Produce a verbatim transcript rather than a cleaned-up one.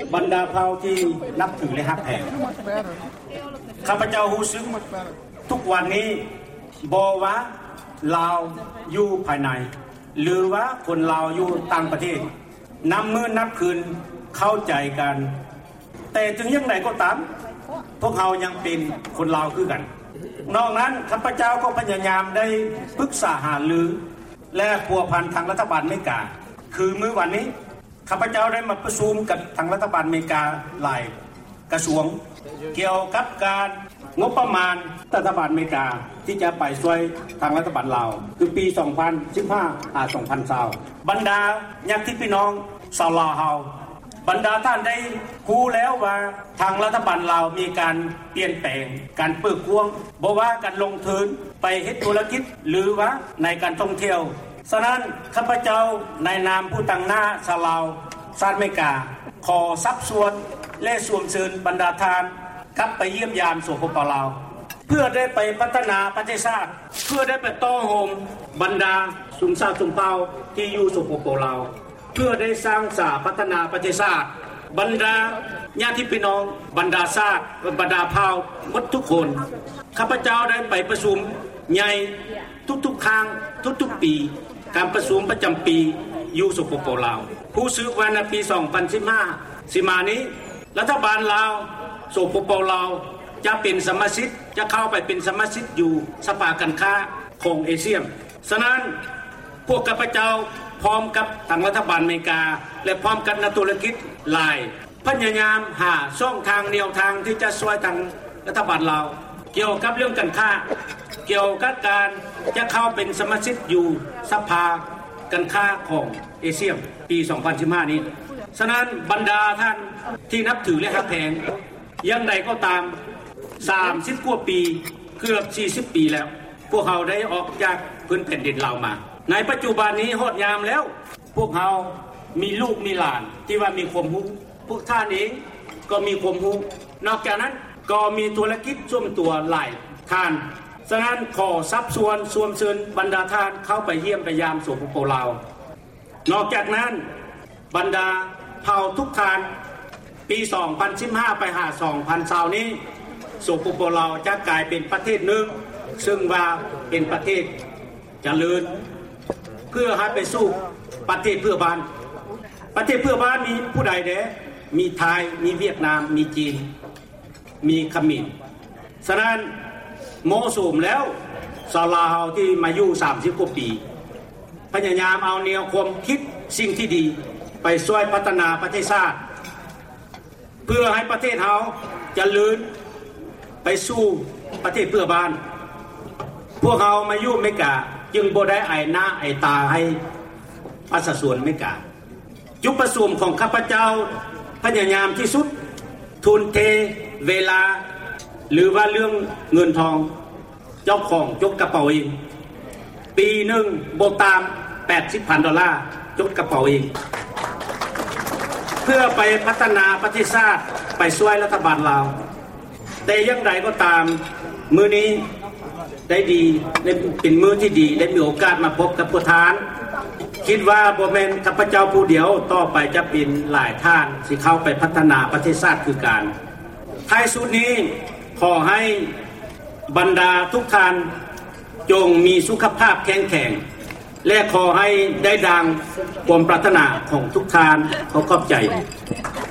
บรรดาเผ่าที่นับถือและฮักแพงข้าพเจ้ารู้สึกทุกวันนี้บ่ว่าลาวอยู่ภายในหรือว่าคนลาวอยู่ต่างประเทศนำมือนับคืนเข้าใจกันแต่ถึงอย่างไรก็ตามพวกเรายังเป็นคนลาวคือกันนอกนั้นข้าพเจ้าก็พยายามได้ปรึกษาหารือและพัวพันทางรัฐบาลอเมริกาคือเมื่อวันนี้ข้าพเจ้าได้มาประชุมกับทางรัฐบาลอเมริกาหลายกระทรวงเกี่ยวกับการงบประมาณรัฐบาลอเมริกาที่จะไปช่วยทางรัฐบาลลาวคือปีสองพันสิบห้าอ่าสองพันยี่สิบบรรดาญาติพี่น้องชาวลาวเฮาบรรดาท่านได้รู้แล้วว่าทางรัฐบาลลาวมีการเปลี่ยนแปลงการเปิดกว้างบ่ว่าการลงทุนไปเฮ็ดธุรกิจหรือว่าในการท่องเที่ยวฉะนั้นข้าพเจ้าในนามผู้ตั้งหน้าชาวลาวชาติอเมริกาขอซับซ้วนและสวมเชิญบรรดาท่านกลับไปเยี่ยมยามสปป.ลาวเพื่อได้ไปพัฒนาประเทศชาติเพื่อได้ไปต่อโฮมบรรดาสุนทรสุนเผ่าที่อยู่สปป.ลาวเพื่อได้สร้างสาพัฒนาประเทศชาติบรรดาญาติพี่น้องบรรดาชาติบรรดาเผ่าหมดทุกคนข้าพเจ้าได้ไปประชุมใหญ่ทุกๆครั้งทุกๆปีการประชุมประจำปีอยู่สปป.ลาวผู้ซื้อวันในปีสองพันสิบห้าสิมานี้รัฐบาลลาวสปป.ลาวจะเป็นสมาชิกจะเข้าไปเป็นสมาชิกอยู่สภาการค้าของเอเชียฉะนั้นพวกข้าพเจ้าพร้อมกับทางรัฐบาลอเมริกาและพร้อมกับนักธุรกิจหลายพยายามหาช่องทางแนวทางที่จะช่วยทางรัฐบาลลาวเกี่ยวกับเรื่องการค้าเกี่ยวกับการจะเข้าเป็นสมาชิกอยู่สภาการค้าของเอเชียปีสองพันสิบห้านี้ฉะนั้นบรรดาท่านที่นับถือและฮักแพงยังใดก็ตามสามสิบกว่าปีเกือบสี่สิบปีแล้วพวกเขาได้ออกจากพื้นแผ่นดินลาวมาในปัจจุบันนี้ฮอดยามแล้วพวกเขามีลูกมีหลานที่ว่ามีความรู้พวกท่านเองก็มีความรู้นอกจากนั้นก็มีธุรกิจส่วนตัวหลายท่านฉะนั้นขอซับซ้วนสวมเชิญบรรดาท่านเข้าไปเยี่ยมไปยามสปป.ลาวนอกจากนั้นบรรดาเผ่าทุกท่านปีสองพันสิบห้าไปหาสองพันยี่สิบนี้สปป.ลาวจะกลายเป็นประเทศหนึ่งซึ่งว่าเป็นประเทศเจริญเพื่อให้ไปสู่ประเทศเพื่อบ้านประเทศเพื่อบ้านมีผู้ใดเด้มีไทยมีเวียดนามมีจีนมีเขมรฉะนั้นเหมาะสมแล้วชาวลาวที่มาอยู่สามสิบกว่าปีพยายามเอาแนวความคิดสิ่งที่ดีไปช่วยพัฒนาประเทศชาติเพื่อให้ประเทศเฮาเจริญไปสู่ประเทศเพื่อบ้านพวกเรามาอยู่อเมริกาจึงบ่ได้ไอหน้าไอตาให้ประชาชนอเมริกาจุดประสงค์ของข้าพเจ้าพยายามที่สุดทุนเทเวลาหรือว่าเรื่องเงินทองเจ้าของยกกระเป๋าเองปีหนึ่งโบตาม แปดสิบพัน ดอลลาร์ยกกระเป๋าเองเพื่อไปพัฒนาประเทศชาติไปช่วยรัฐบาลลาวแต่อย่างไรก็ตามมื้อนี้ได้ดีได้เป็นมื้อที่ดีได้มีโอกาสมาพบกับผู้ทานคิดว่าบ่แม่นข้าพเจ้าผู้เดียวต่อไปจะเป็นหลายท่านสิเข้าไปพัฒนาประเทศชาติคือการท้ายสุดนี้ขอให้บรรดาทุกท่านจงมีสุขภาพแข็งแรงและขอให้ได้ดังความปรารถนาของทุกท่านขอขอบใจ